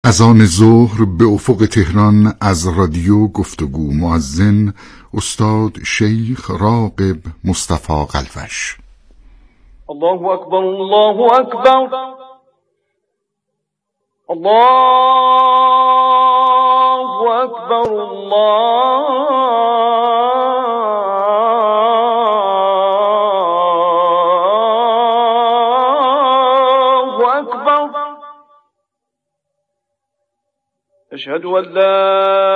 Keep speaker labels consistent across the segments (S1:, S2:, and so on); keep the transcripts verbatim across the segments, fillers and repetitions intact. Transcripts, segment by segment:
S1: اذان ظهر به افق تهران از رادیو گفتگو. مؤذن استاد شیخ راغب مصطفی قلوش.
S2: الله اکبر، الله اکبر، الله اکبر، الله اکبر. اشهد ان لا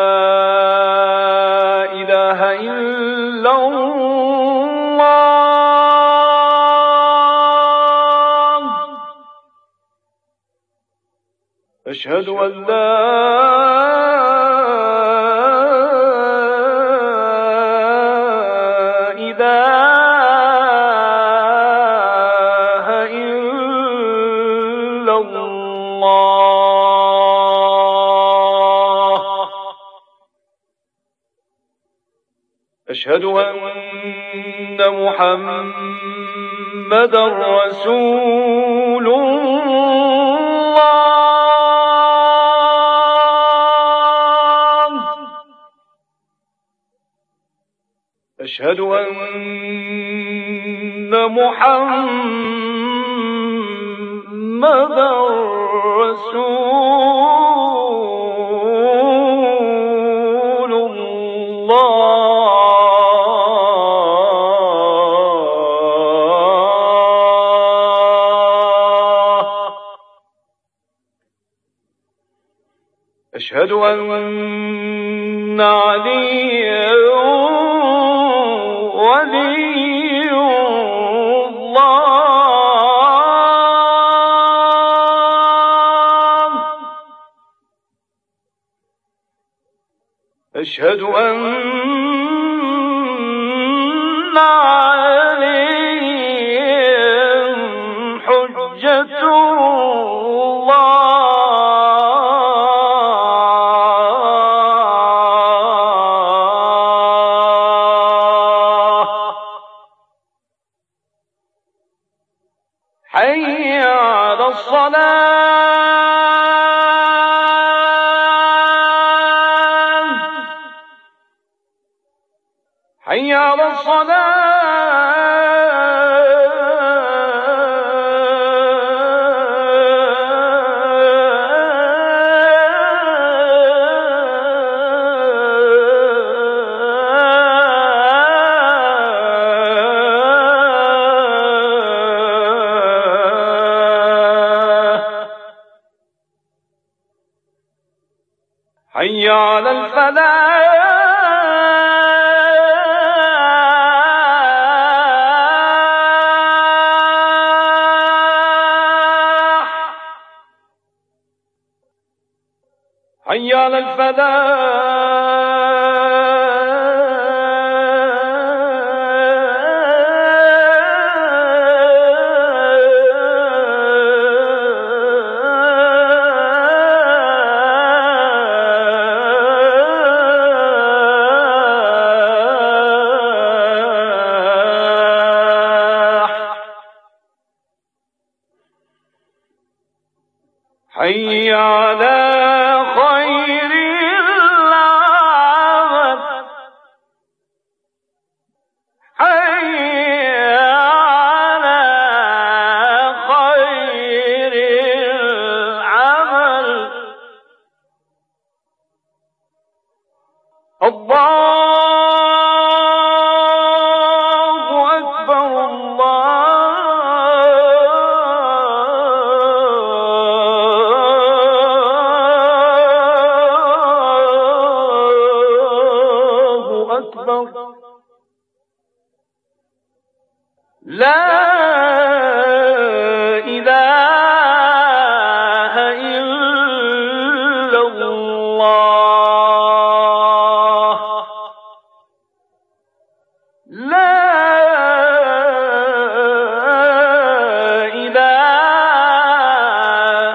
S2: اله الا الله، اشهد ان لا اله الا الله، اشهد ان محمدا رسول الله، اشهد ان محمدا رسول الله. أشهد أن عليا ولي الله، أشهد أن عليا حجة الله، حي على الصلاة، حي على حي على الفلاح، حي على حي على خير العمل، حي على خير العمل. الله أكبر، الله أكبر، لا إله إلا الله، لا إله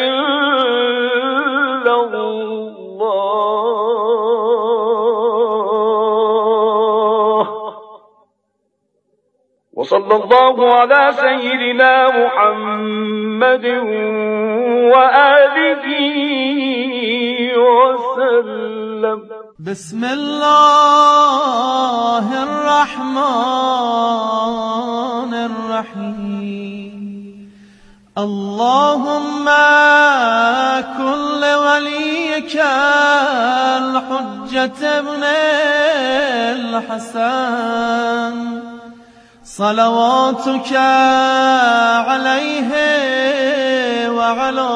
S2: إلا الله. وصلى الله على سيدنا محمد وآله وسلم.
S3: بسم الله الرحمن الرحیم. اللهم كن لوليك الحجة ابن الحسن صلواتك عليه وعلى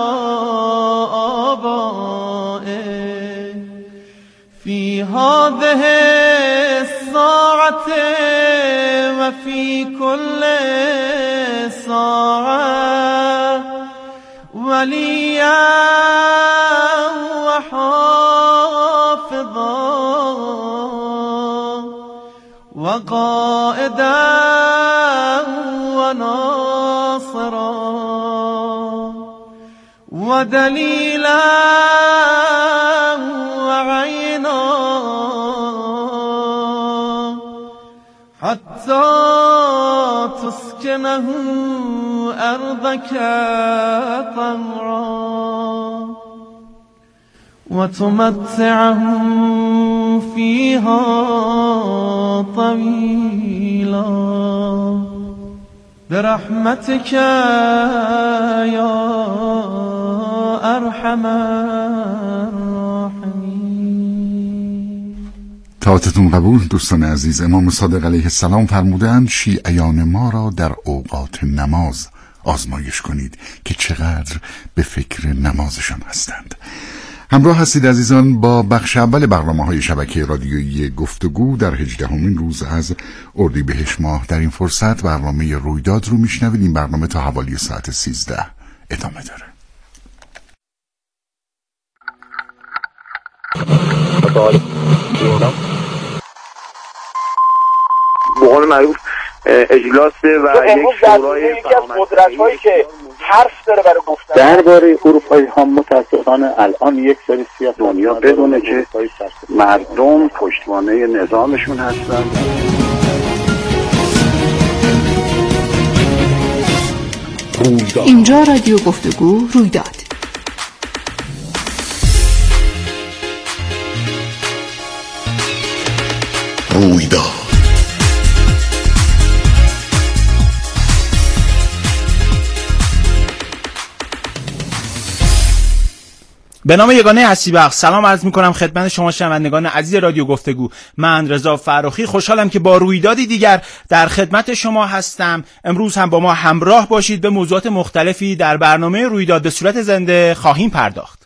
S3: آبائه في هذه الساعة وفي كل ساعة وليا وحافظا وقائدا وناصرا ودليلا وعينا حتى تسكنه أرضك طهرا وتمتعه فيها طويلا برحمتك يا أرحم الراحمين.
S1: طاعتتون قبول دوستان عزیز. امام صادق علیه السلام فرمودند شیعیان ما را در اوقات نماز آزمایش کنید که چقدر به فکر نمازشان هستند. همراه هستید عزیزان با بخش اول برنامه‌های شبکه رادیویی گفتگو در هجدهمین روز از اردیبهشت ماه. در این فرصت برنامه رویداد رو میشنوید. این برنامه تا حوالی ساعت سیزده ادامه داره.
S4: به قول معروف اجلاسه و یک شورای
S5: یکی از قدرت‌هایی که حرف داره برای گفتن
S6: درباره اروپایی ها متاسفانه الان یک سری سیاست دنیا بدونه که مردم پشتوانه نظامشون هستن.
S7: اینجا رادیو گفتگو رویداد.
S1: رویداد
S8: به نام یگانه هستیبخش سلام عرض میکنم خدمت شما شنوندگان عزیز رادیو گفتگو. من رضا فرخی خوشحالم که با رویدادی دیگر در خدمت شما هستم. امروز هم با ما همراه باشید. به موضوعات مختلفی در برنامه رویداد به صورت زنده خواهیم پرداخت.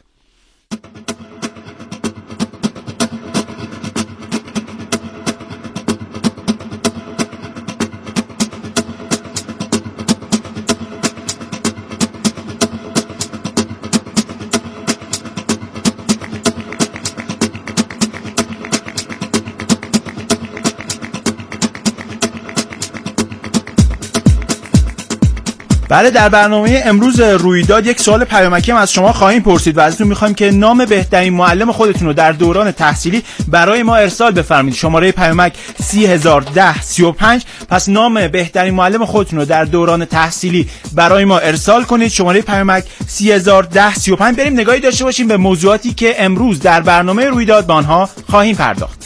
S8: بله، در برنامه امروز رویداد یک سوال پیامکی هم از شما خواهیم پرسید و ازتون میخوایم که نام بهترین معلم خودتون رو در دوران تحصیلی برای ما ارسال بفرمایید. شماره پیامک سی هزار ده سی و پنج. پس نام بهترین معلم خودتون رو در دوران تحصیلی برای ما ارسال کنید. شماره پیامک سی هزار ده سی و پنج. بریم نگاهی داشته باشیم به موضوعاتی که امروز در برنامه رویداد به آنها خواهیم پرداخت.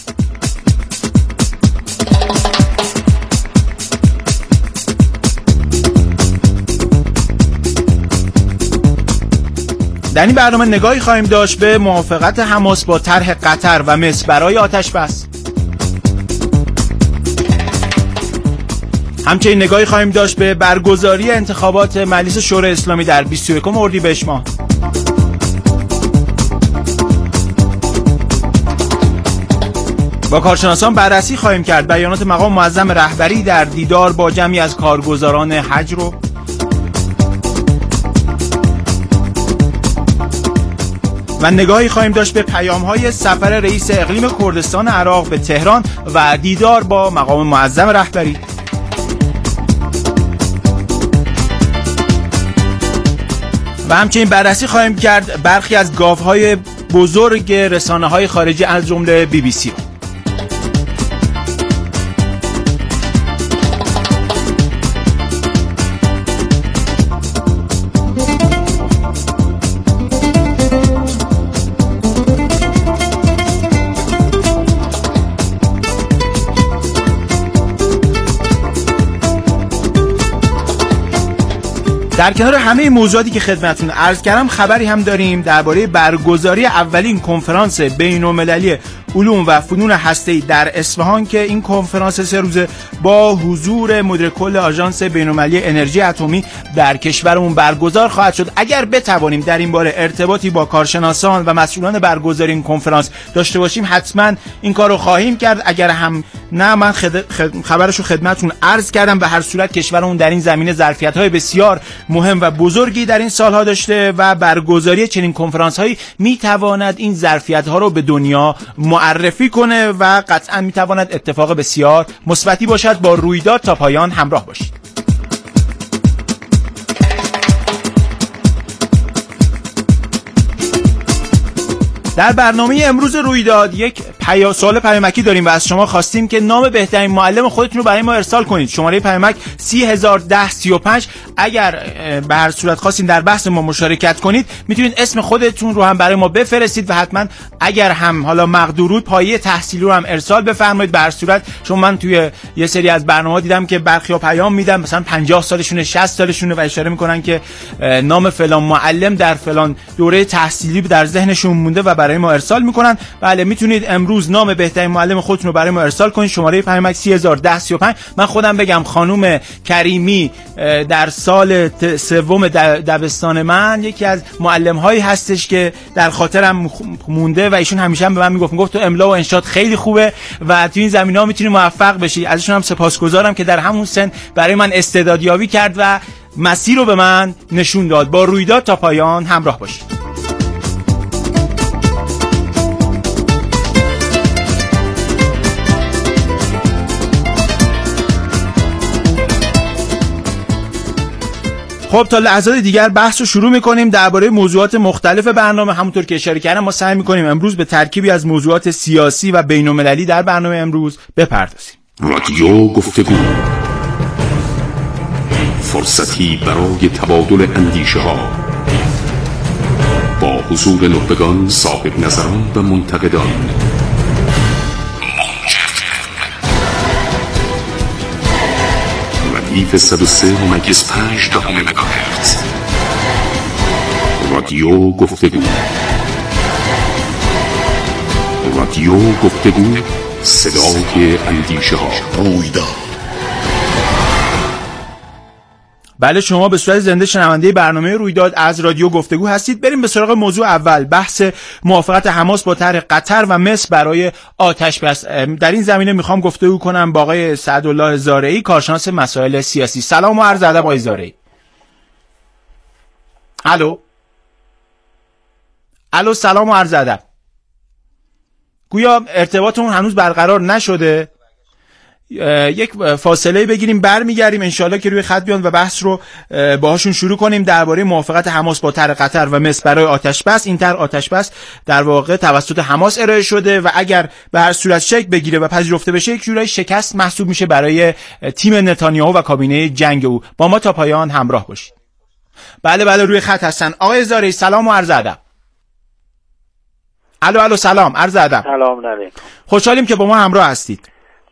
S8: در این برنامه نگاهی خواهیم داشت به موافقت حماس با طرح قطر و مصر برای آتش بس. همچنین نگاهی خواهیم داشت به برگزاری انتخابات مجلس شورای اسلامی در بیست و یکم اردیبهشت ماه. با کارشناسان بررسی خواهیم کرد بیانات مقام معظم رهبری در دیدار با جمعی از کارگزاران حج رو. و نگاهی خواهیم داشت به پیام‌های سفر رئیس اقلیم کردستان عراق به تهران و دیدار با مقام معظم رهبری. و همچنین بررسی خواهیم کرد برخی از گاوهای بزرگ رسانه‌های خارجی از جمله بی بی سی. در کنار همه موضوعاتی که خدمتتون عرض کردم خبری هم داریم درباره برگزاری اولین کنفرانس بین‌المللی علوم و فنون هسته‌ای در اصفهان که این کنفرانس سه روزه با حضور مدیر کل آژانس بین‌المللی انرژی اتمی در کشورمون برگزار خواهد شد. اگر بتوانیم در این باره ارتباطی با کارشناسان و مسئولان برگزاری این کنفرانس داشته باشیم حتما این کارو خواهیم کرد. اگر هم نه من خد... خد... خبرشو خدمتتون عرض کردم. به هر صورت کشورمون در این زمینه ظرفیت‌های بسیار مهم و بزرگی در این سالها داشته و برگزاری چنین کنفرانس‌هایی میتواند این ظرفیت‌ها رو به دنیا معرفی کنه و قطعا میتواند اتفاق بسیار مثبتی باشد. با رویداد تا پایان همراه باشید. در برنامه امروز رویداد یک پیا سوال پیامکی داریم و از شما خواستیم که نام بهترین معلم خودتون رو برای ما ارسال کنید. شماره پیامک سی هزار و ده سی و پنج. اگر به هر صورت خواستین در بحث ما مشارکت کنید میتونید اسم خودتون رو هم برای ما بفرستید و حتما اگر هم حالا مقدورود پایه تحصیلی رو هم ارسال بفرمایید. به هر صورت چون من توی یه سری از برنامه‌ها دیدم که برخیا پیام میدن مثلا پنجاه سالشونه شصت سالشونه و اشاره میکنن که نام فلان معلم در فلان دوره تحصیلی در ذهنشون مونده و برای ما ارسال میکنن. بله میتونید امروز نام بهترین معلم خودتون رو برای ما ارسال کنید. شماره پیامک سی هزار و ده سی و پنج. من خودم بگم خانم کریمی در سال سوم دبستان من یکی از معلم هایی هستش که در خاطرم مونده و ایشون همیشه هم به من میگفت میگفت تو املا و انشاد خیلی خوبه و تو این زمینه‌ها میتونی موفق بشی. ازشون هم سپاسگزارم که در همون سن برای من استعدادیابی کرد و مسیر رو به من نشون داد. با رویداد تا پایان همراه باشید. خب تا لحظات دیگر بحث رو شروع می‌کنیم درباره موضوعات مختلف برنامه. همونطور که اشاره کردم ما سعی می‌کنیم امروز به ترکیبی از موضوعات سیاسی و بین‌المللی در برنامه امروز بپردازیم.
S9: رادیو گفتگو، فرصتی برای تبادل اندیشه‌ها با حضور نخبگان، صاحب نظران و منتقدان. ردیف صد و سه ممیز پنج دهم مگاهرتز. رادیو گفتگو. رادیو گفتگو، صدای اندیشه ها. رویداد.
S8: بله شما به صورت زنده شنونده برنامه رویداد از رادیو گفتگو هستید. بریم به سراغ موضوع اول، بحث موافقت حماس با طرح قطر و مصر برای آتش بس. در این زمینه میخوام گفتگو کنم با آقای سعدالله زارعی، کارشناس مسائل سیاسی. سلام و عرض ادب آقای زارعی. الو الو سلام و عرض ادب. گویا ارتباطمون هنوز برقرار نشده. یک فاصله بگیریم برمیگردیم انشالله که روی خط بیان و بحث رو باهاشون شروع کنیم درباره موافقت حماس با طرح قطر و مصر برای آتش بس. این طرح آتش بس در واقع توسط حماس ارائه شده و اگر به هر صورت شکل بگیره و پذیرفته بشه یک جورایی شکست محسوب میشه برای تیم نتانیاهو و کابینه جنگ او. با ما تا پایان همراه باشید. بله بله روی خط هستن. آقای زارعی سلام و عرض ادب. الو الو سلام عرض ادب.
S5: سلام علیکم.
S8: خوشحالیم که با ما همراه هستید.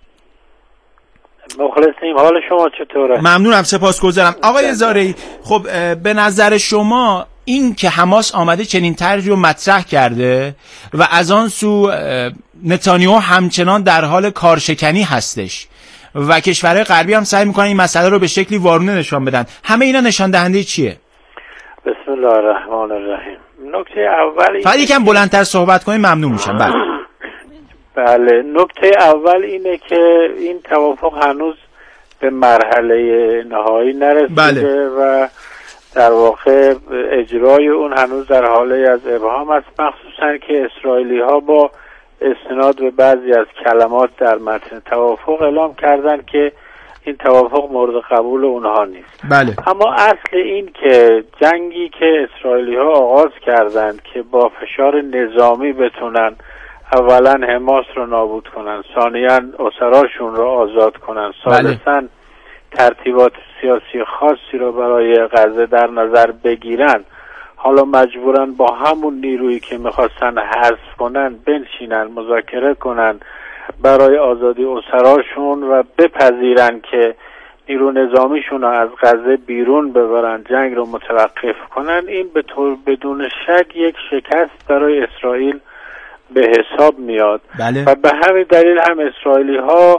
S5: مخلصیم. حال شما چطوره؟
S8: ممنونم سپاسگزارم. آقای زارعی خب به نظر شما این که حماس آمده چنین طرحی رو مطرح کرده و از آن سو نتانیاهو همچنان در حال کارشکنی هستش و کشورهای غربی هم سعی میکنن این مسئله رو به شکلی وارونه نشان بدن، همه اینا نشان دهنده چیه؟
S5: بسم الله الرحمن الرحیم. نکته اول
S8: فقط یکم بلندتر صحبت کنید ممنون میشم. بله
S5: بله نکته اول اینه که این توافق هنوز به مرحله نهایی نرسیده.
S8: بله.
S5: و در واقع اجرای اون هنوز در حاله از ابهام است، مخصوصا که اسرائیلی ها با استناد به بعضی از کلمات در متن توافق اعلام کردن که این توافق مورد قبول اونها نیست.
S8: بله.
S5: اما اصل این که جنگی که اسرائیلی ها آغاز کردند که با فشار نظامی بتونن اولا حماس رو نابود کنن، ثانیاً اسراشون رو آزاد کنن، ثالثاً ترتیبات سیاسی خاصی رو برای غزه در نظر بگیرن، حالا مجبورن با همون نیرویی که میخواستن حذف کنن بنشینن مذاکره کنن برای آزادی اسراشون و بپذیرن که نیرو نظامیشون رو از غزه بیرون ببرن، جنگ رو متوقف کنن، این به طور بدون شک یک شکست برای اسرائیل به حساب میاد.
S8: بله.
S5: و به همین دلیل هم اسرائیلی ها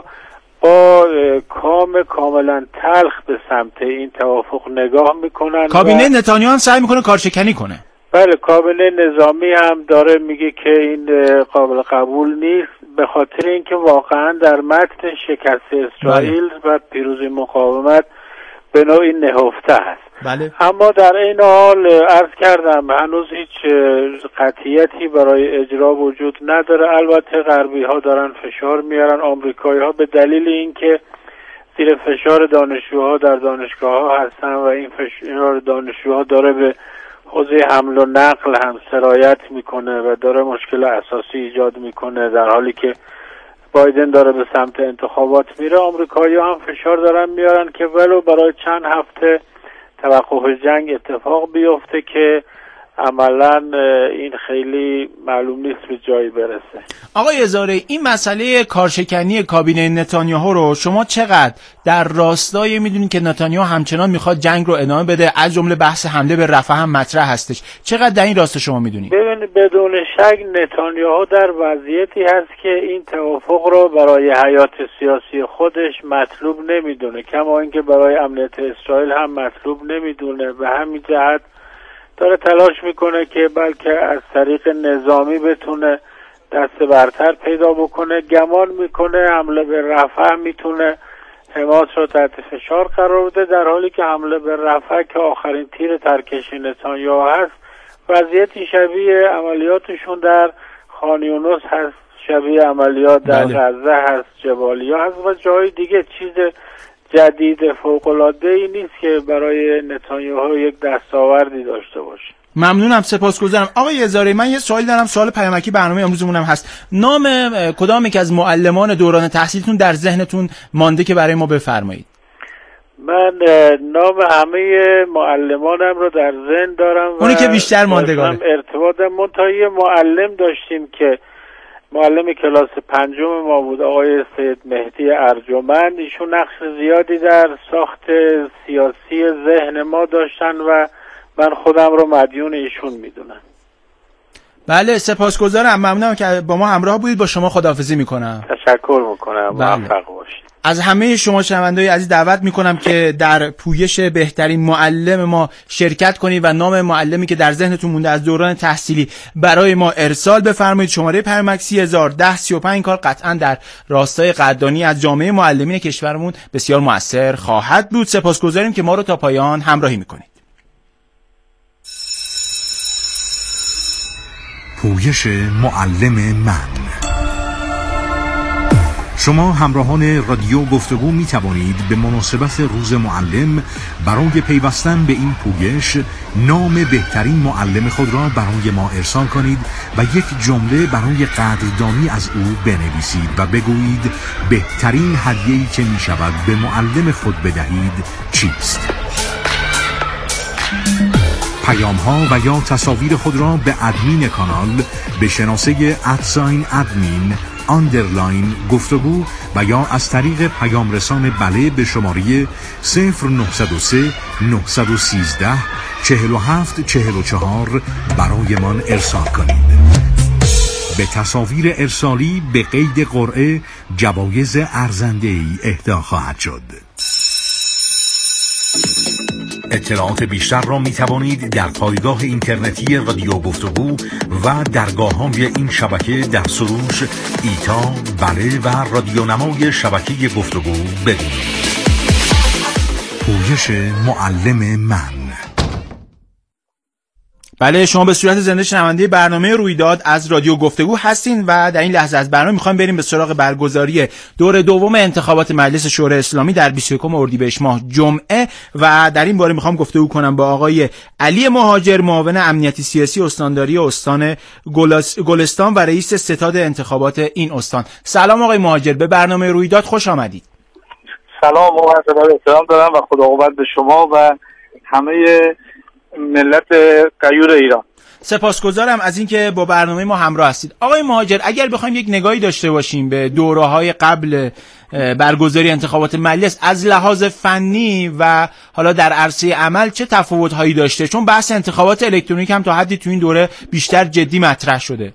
S5: با کام کاملا تلخ به سمت این توافق نگاه میکنن.
S8: کابینه نتانیاهو هم سعی میکنه کارشکنی کنه.
S5: بله، کابینه نظامی هم داره میگه که این قابل قبول نیست، به خاطر اینکه واقعا در متن شکست اسرائیل بله. و پیروزی مقاومت به نوعی نهفته است.
S8: بله.
S5: اما در این حال عرض کردم هنوز هیچ قطعیتی برای اجرا وجود نداره. البته غربی ها دارن فشار میارن، آمریکایی ها به دلیل اینکه زیر فشار دانشجوها در دانشگاه ها هستن و این فشار دانشجوها داره به حوزه حمل و نقل هم سرایت میکنه و داره مشکل اساسی ایجاد میکنه، در حالی که بایدن داره به سمت انتخابات میره. آمریکایی ها هم فشار دارن میارن که ولو برای چند هفته توقف جنگ اتفاق بیفته که عملا این خیلی معلوم نیست به جایی برسه.
S8: آقای هزاره، این مسئله کارشکنی کابینه نتانیاهو رو شما چقدر در راستای میدونید که نتانیاهو همچنان میخواد جنگ رو ادامه بده، از جمله بحث حمله به رفح هم مطرح هستش، چقدر در این راستا شما میدونید؟
S5: ببینید بدون شک نتانیاهو در وضعیتی هست که این توافق رو برای حیات سیاسی خودش مطلوب نمیدونه، کما اینکه برای امنیت اسرائیل هم مطلوب نمیدونه. به همین جهت داره تلاش میکنه که بلکه از طریق نظامی بتونه دست برتر پیدا بکنه. گمان میکنه حمله به رفح میتونه حماس رو تحت فشار قرار بده، در حالی که حمله به رفح که آخرین تیر ترکش نتانیاهو هست وضعیتی شبیه عملیاتشون در خان یونس هست، شبیه عملیات در غزه هست، جبالیا هست و جای دیگه. چیز جدید فوق‌العاده‌ای نیست که برای نتانیاهو یک دستاوردی داشته باشه.
S8: ممنونم، سپاسگزارم. آقای هزاره، من یه سوالی دارم، سوال پیامکی برنامه امروزمون هم هست. نام کدام یک از معلمان دوران تحصیلتون در ذهنتون مانده که برای ما بفرمایید؟
S5: من نام همه معلمانم رو در ذهن دارم.
S8: اونی که بیشتر ماندگاره.
S5: ارتباط منتهی معلم داشتیم که معلم کلاس پنجم ما بود، آقای سید مهدی ارجمند. ایشون نقش زیادی در ساخت سیاسی ذهن ما داشتن و من خودم رو مدیون ایشون میدونم.
S8: بله، سپاسگزارم، ممنونم که با ما همراه بودید. با شما خداحافظی میکنم.
S5: تشکر میکنم. موفق باشید.
S8: از همه شما شنوندگان عزیز دعوت میکنم که در پویش بهترین معلم ما شرکت کنید و نام معلمی که در ذهنتون مونده از دوران تحصیلی برای ما ارسال بفرمایید. شماره پیامک سی هزار ده سی و پنج. این کار قطعا در راستای قدردانی از جامعه معلمین کشورمون بسیار مؤثر خواهد بود. سپاسگزاریم که ما رو تا پایان همراهی میکنید.
S10: پویش معلم من. شما همراهان رادیو گفتگو می توانید به مناسبت روز معلم برای پیوستن به این پویش نام بهترین معلم خود را برای ما ارسال کنید و یک جمله برای قدردانی از او بنویسید و بگویید بهترین هدیه‌ای که می شود به معلم خود بدهید چیست. پیام ها و یا تصاویر خود را به ادمین کانال به شناسه ادساین ادمین آندرلاین گفتگو و یا از طریق پیام رسان بله به شماره صفر نه صفر سه نه یک سه چهل و هفت چهل و چهار برای من ارسال کنید. به تصاویر ارسالی به قید قرعه جوایز ارزنده‌ای اهدا خواهد شد. اطلاعات بیشتر را می توانید در پایگاه اینترنتی رادیو گفتگو و درگاه‌های این شبکه در سروش ایتا، بله و رادیو نمای شبکه گفتگو ببینید. پویش معلم من.
S8: بله، شما به صورت زنده شنونده برنامه رویداد از رادیو گفتگو هستین و در این لحظه از برنامه میخوایم بریم به سراغ برگزاری دور دوم انتخابات مجلس شورای اسلامی در بیست و یکم اردیبهشت ماه جمعه و در این باره میخوام گفتگو کنم با آقای علی مهاجر، معاون امنیتی سیاسی استانداری استان گلستان و رئیس ستاد انتخابات این استان. سلام آقای مهاجر، به برنامه رویداد خوش آمدید.
S11: سلام و عرض احترام دارم و خدا قوت به شما و همه ملت غیور ایران.
S8: سپاسگزارم از اینکه با برنامه ما همراه هستید. آقای مهاجر، اگر بخوایم یک نگاهی داشته باشیم به دوره‌های قبل برگزاری انتخابات محلی است. از لحاظ فنی و حالا در عرصه عمل چه تفاوت‌هایی داشته؟ چون بحث انتخابات الکترونیک هم تا حدی تو این دوره بیشتر جدی مطرح شده.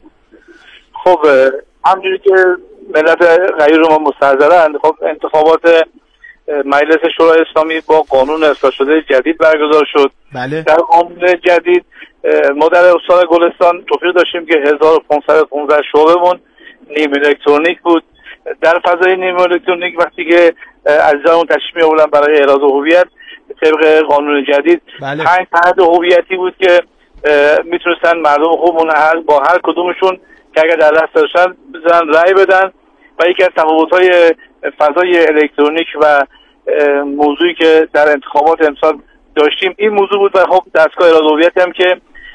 S11: خب همونجوری که ملت غیر رو ما مستحضرند، خب انتخابات مجلس شورای اسلامی با قانون اصلاح شده جدید برگزار شد.
S8: بله.
S11: در قانون جدید ما در استان گلستان توفیق داشتیم که هزار و پانصد و پانزده شعبمون نیم الکترونیک بود. در فضای نیم الکترونیک وقتی که عزیزانمون تشریف می‌آوردن برای اعراض هویت طبق قانون جدید،
S8: بله.
S11: پنج سند هویتی بود که میتونستن مردم خوبمون هر با هر کدومشون که اگر در دست داشتن بزنن رأی بدن. و یکی از تفاوت‌های فضای الکترونیک و موضوعی که در انتخابات امسال داشتیم این موضوع بود. و خب دستگاه اعراض هویت هم که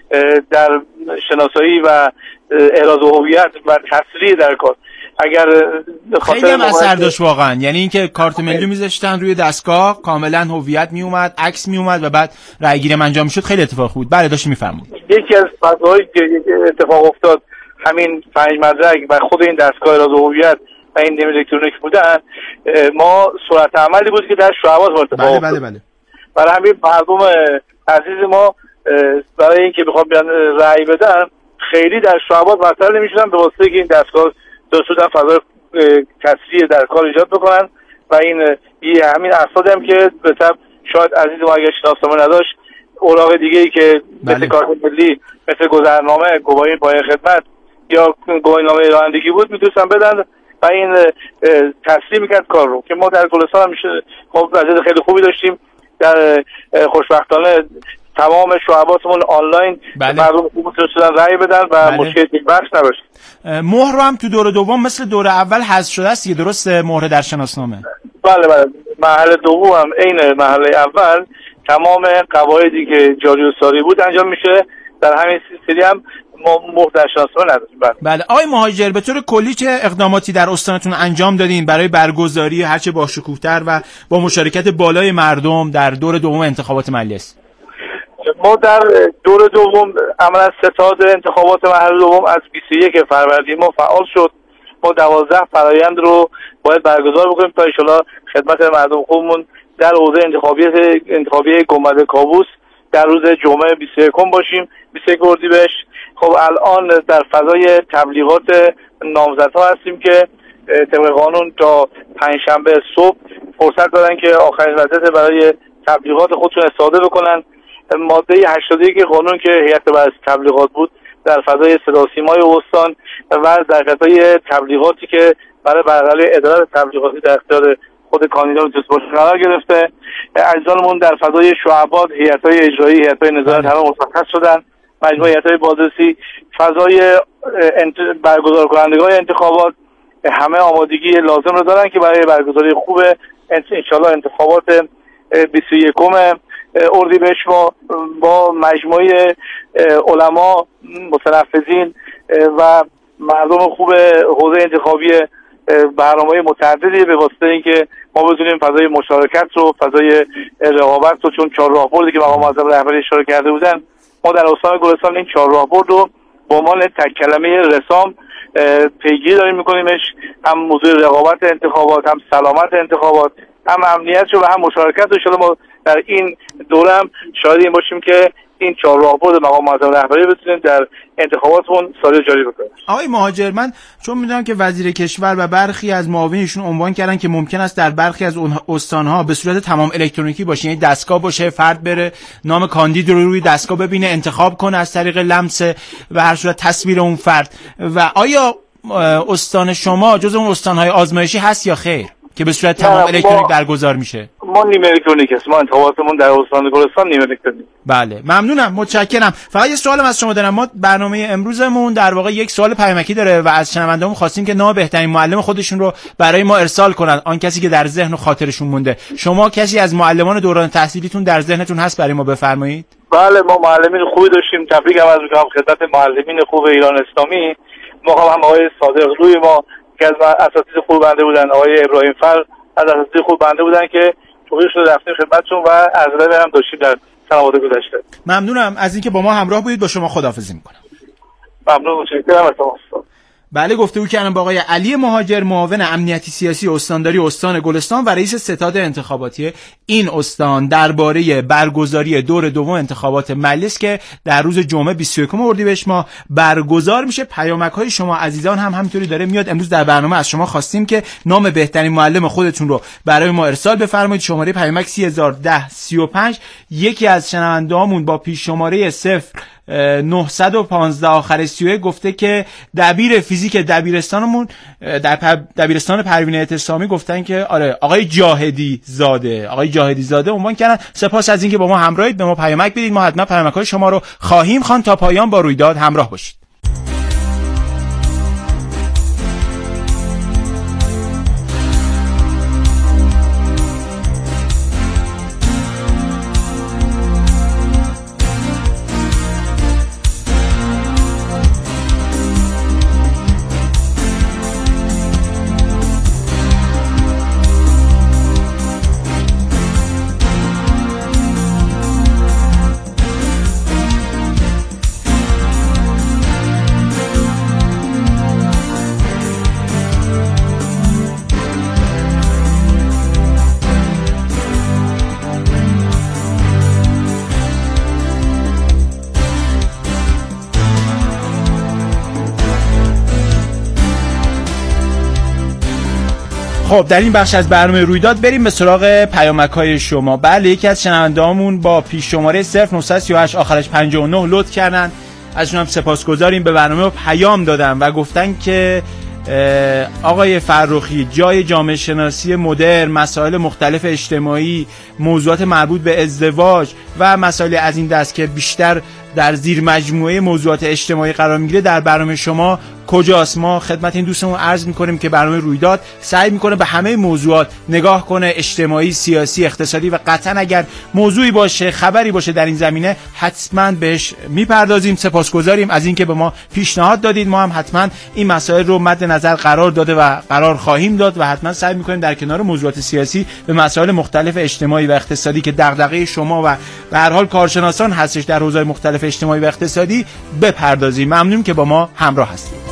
S11: در شناسایی و اعراض هویت و تصریح در کار اگر
S8: خیلی هم اثر داشت واقعا، یعنی اینکه کارت ملی میذاشتن روی دستگاه کاملا هویت می اومد، عکس می اومد و بعد رأی گیری انجام میشد. خیلی اتفاق بود. بله داشتید میفرمایید.
S11: یکی از فضاهایی که اتفاق افتاد همین پنج مدرک و خود این دستگاه اعراض هویت و این نیم الکترونیک بودن، ما صورت عملی بود که در شعبات اتفاق
S8: افتاد. بله بله بله.
S11: برای همین مردم عزیز ما برای اینکه بخوام بیان رأی بدن خیلی در شعبات مطرح نمیشدن به واسطه که این دستگاه دستودن فضای تصریح در کار ایجاد بکنن. و این همین افراد هم که به طب شاید عزیز ما اگر شناسنامه نداشت اوراق دیگه ای که
S8: بله.
S11: مثل کارت ملی، مثل گذرنامه، گواهی پایان خدمت یا گواهینامه رانندگی بود میتونستن بدن و این تصریح میکرد کار رو. که ما در گلستان هم میشه خب وضعیت خیلی خوبی داشتیم. در خوشبختانه تمام شعباتمون آنلاین
S8: بله.
S11: مردم خوب میتونستن رأی بدن و
S8: بله.
S11: مشکلی بخش نداشت.
S8: مهر رو هم تو دور دوم مثل دور اول حذف شده است. یه درست مهر در شناسنامه.
S11: بله بله. مرحله دوم هم عین مرحله اول تمام قواعدی که جاری و ساری بود انجام میشه. در همین سلسله هم ما مهر در شناسنامه نداشتیم. بله.
S8: بله. آقای مهاجر به طور کلی چه اقداماتی در استانتون انجام دادین برای برگزاری هرچه با شکوه‌تر و با مشارکت بالای مردم در دور دوم انتخابات محلی است؟
S11: ما در دور دوم عملا ستاد انتخابات مرحله دوم از بیست و یک فروردین ما فعال شد. ما دوازده فرایند رو باید برگزار بکنیم تا ان شاءالله خدمت مردم خوبمون در حوزه انتخابی انتخابی گنبد کاووس در روز جمعه بیست و یکم باشیم، بیست و یک اردیبهشت. خب الان در فضای تبلیغات نامزدها هستیم که طبق قانون تا پنجشنبه صبح فرصت دارن که آخرین وضعیت برای تبلیغات خودشون استفاده بکنن. ماده هشتاد و یک قانون که هیئت بررسی تبلیغات بود در فضای صدا سیمای استان و در فضای تبلیغاتی که برای برقراری عدالت تبلیغاتی در اختیار خود کاندیدا میتونست باشه قرار گرفته. عزیزانمون در فضای شعبات هیئت‌های اجرایی، هیئت‌های نظارت همه مشخص شدن. مجموعه هیئت‌های بازرسی، فضای انت... برگزار کنندگان انتخابات همه آمادگی لازم رو دارن که برای برگزاری خوب انشالله انتخابات بیست و یکم اردیبهشت ما با مجموعه علما، متنفذین و مردم خوب حوزه انتخابی برنامه‌های متعددی به واسطه اینکه ما بتونیم فضای مشارکت رو، فضای رقابت رو، چون چهار راهبردی که مقام معظم رهبری اشاره کرده بودن، ما در استان گلستان این چهار راهبرد رو به عنوان تک کلمه رسام پیگیری داریم میکنیمش. هم موضوع رقابت انتخابات، هم سلامت انتخابات، هم امنیت رو و هم مشارکت رو. شده ما در این دوره هم شاهد این باشیم که این چهار راهبرد مقام معظم رهبری بتونیم در انتخاباتمون سالی جاری بکنیم.
S8: آقای مهاجر، من چون میدونم که وزیر کشور و برخی از معاونینشون عنوان کردن که ممکن است در برخی از اون استانها به صورت تمام الکترونیکی باشه، یعنی دستگاه باشه، فرد بره نام کاندید رو روی دستگاه ببینه، انتخاب کنه از طریق لمس و هر صورت تصویر اون فرد. و آیا استان شما جز اون استانهای آزمایشی هست یا خیر که به صورت تمام الکترونیک برگزار میشه؟
S11: ما نیم الکترونیک است. ما انتخاباتمون در استان گلستان نیم الکترونیک.
S8: بله ممنونم، متشکرم. فقط یه سوالم از شما دارم. ما برنامه امروزمون در واقع یک سوال پیامکی داره و از شنونده‌مون خواستیم که نام بهترین معلم خودشون رو برای ما ارسال کنن، آن کسی که در ذهن و خاطرشون مونده. شما کسی از معلمان دوران تحصیلیتون در ذهنتون هست برای ما بفرمایید؟
S11: بله ما معلمین خوبی داشتیم. تبریک عرض می‌کنم خدمت معلمین خوب ایران اسلامی. ما هم آقای صادق روی ما که از اساتید خوب بنده بودن، آقای ابراهیم فر از اساتید خوب بنده بودن که توفیق شده رفتیم خدمتتون و عرضه هم داشتیم در سنوات گذشته.
S8: ممنونم از اینکه با ما همراه بودید. با شما خداحافظی می‌کنم.
S11: ممنون، متشکرم از شما.
S8: بله، گفتگو کردم با آقای علی مهاجر، معاون امنیتی سیاسی استانداری استان گلستان و رئیس ستاد انتخاباتی این استان درباره برگزاری دور دوم انتخابات مجلس که در روز جمعه بیست و یکم اردیبهشت ماه برگزار میشه. پیامک‌های شما عزیزان هم همینطوری داره میاد. امروز در برنامه از شما خواستیم که نام بهترین معلم خودتون رو برای ما ارسال بفرمایید. شماره پیامک سی هزار و ده سی و پنج. یکی از شنونده‌هامون با پیش شماره صفر نهصد و پانزده آخر سی و یک گفته که دبیر فیزیک دبیرستانمون در دبیرستان پروین اعتصامی گفتن که آره آقای جاهدی زاده آقای جاهدی زاده عنوان کردن. سپاس از اینکه با ما همراهید. به ما پیامک بدید، ما حتما پیامک‌های شما رو خواهیم خواند. تا پایان با رویداد همراه باشید. خب در این بخش از برنامه رویداد بریم به سراغ پیامک‌های شما. بله، یکی از شنونده‌هامون با پیش شماره صفر نهصد و سی و هشت آخرش پنجاه و نه لطف کردن، ازشون هم سپاسگزاریم. به برنامه پیام دادن و گفتن که آقای فرخی جای جامعه شناسی مدرن، مسائل مختلف اجتماعی، موضوعات مربوط به ازدواج و مسائل از این دست که بیشتر در زیر مجموعه موضوعات اجتماعی قرار میگیره در برنامه شما کجاست؟ ما خدمت این دوستمون عرض میکنیم که برنامه رویداد سعی میکنه به همه موضوعات نگاه کنه، اجتماعی، سیاسی، اقتصادی، و قطعا اگر موضوعی باشه، خبری باشه در این زمینه حتما بهش میپردازیم. سپاسگزاریم از اینکه به ما پیشنهاد دادید. ما هم حتما این مسائل رو مد نظر قرار داده و قرار خواهیم داد و حتما سعی میکنیم در کنار موضوعات سیاسی به مسائل مختلف اجتماعی و اقتصادی که دغدغه شما و به هر حال کارشناسان هستش در حوزه‌های مختلف اجتماعی و اقتصادی بپردازیم. ممنون که با ما همراه هستید.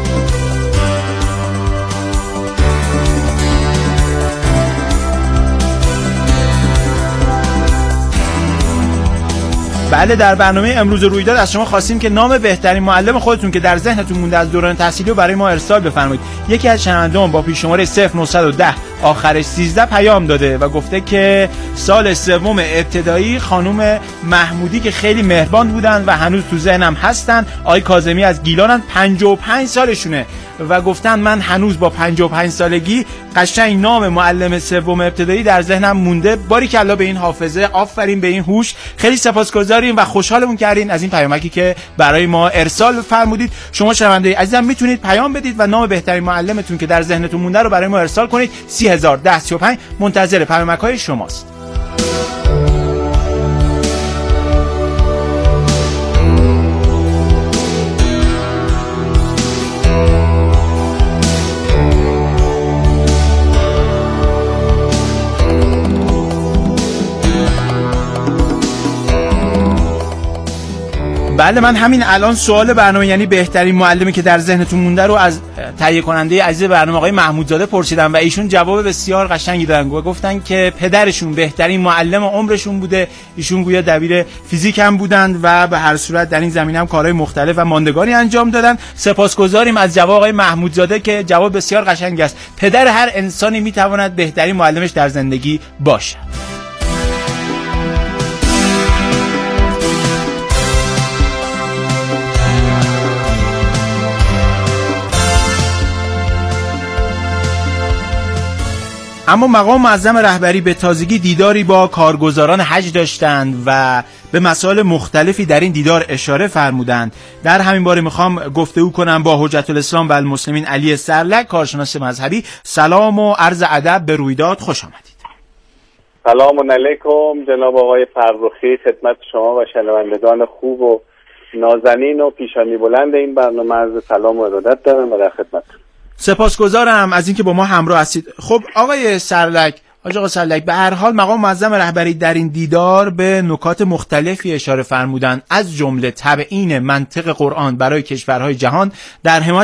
S8: بله، در برنامه امروز رویداد از شما خواستیم که نام بهترین معلم خودتون که در ذهنتون مونده از دوران تحصیلی رو برای ما ارسال بفرمایید. یکی از شنونده‌هام با پیش شماره صفر نهصد و ده آخرش سیزده پیام داده و گفته که سال سوم ابتدایی خانم محمودی که خیلی مهربان بودن و هنوز تو ذهنم هستن. آقای کاظمی از گیلانن، پنجاه و پنج سالشونه و گفتن من هنوز با پنجاه و پنج سالگی قشنگ نام معلم سوم ابتدایی در ذهنم مونده. باریکلا به این حافظه، آفرین به این هوش. خیلی سپاسگزاریم و خوشحالمون کردین از این پیامکی که برای ما ارسال فرمودید. شما شنونده عزیزم میتونید پیام بدید و نام بهترین معلمتون که در ذهنتون مونده رو برای ما ارسال کنید. سی هزار و ده سی و پنج منتظر پیامک‌های شماست. بله، من همین الان سوال برنامه یعنی بهترین معلمی که در ذهنتون مونده رو از تهیه کننده عزیز برنامه آقای محمودزاده پرسیدم و ایشون جواب بسیار قشنگی دادن و گفتن که پدرشون بهترین معلم عمرشون بوده. ایشون گویا دبیر فیزیک هم بودند و به هر صورت در این زمینه هم کارهای مختلف و ماندگاری انجام دادن. سپاسگزاریم از جواب آقای محمودزاده که جواب بسیار قشنگی است. پدر هر انسانی میتواند بهترین معلمش در زندگی باشد. اما مقام معظم رهبری به تازگی دیداری با کارگزاران حج داشتند و به مسائل مختلفی در این دیدار اشاره فرمودند. در همین باره میخوام گفتگو کنم با حجت الاسلام و المسلمین علی سرلک، کارشناس مذهبی. سلام و عرض ادب به رویداد، خوش آمدید.
S12: سلام علیکم جناب آقای فرخی، خدمت شما و شنوندگان خوب و نازنین و پیشانی بلند این برنامه عرض سلام و ارادت دارم و در خدمت.
S8: سپاسگزارم از اینکه با ما همراه هستید. خب آقای سرلک، آقای سرلک، به هر حال مقام معظم رهبری در این دیدار به نکات مختلفی اشاره فرمودند، از جمله تبیین منطق قرآن برای کشورهای جهان در حمایت